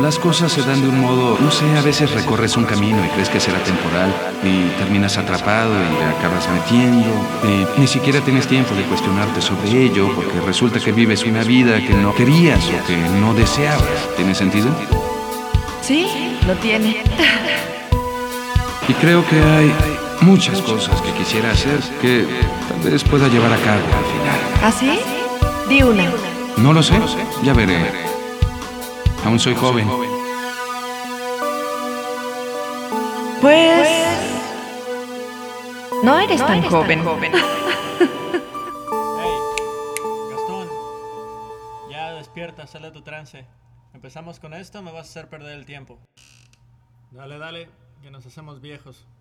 las cosas se dan de un modo, no sé, a veces recorres un camino y crees que será temporal y terminas atrapado y te acabas metiendo y ni siquiera tienes tiempo de cuestionarte sobre ello porque resulta que vives una vida que no querías o que no deseabas. ¿Tiene sentido? Sí, lo tiene. Y creo que hay muchas cosas que quisiera hacer que tal vez pueda llevar a cabo al final. ¿Ah, sí? Di una. No lo sé, ya veré. Aún soy joven. Pues... no eres tan joven. Hey, Gastón, ya despierta, sale de tu trance. ¿Empezamos con esto o me vas a hacer perder el tiempo? Dale, dale, que nos hacemos viejos.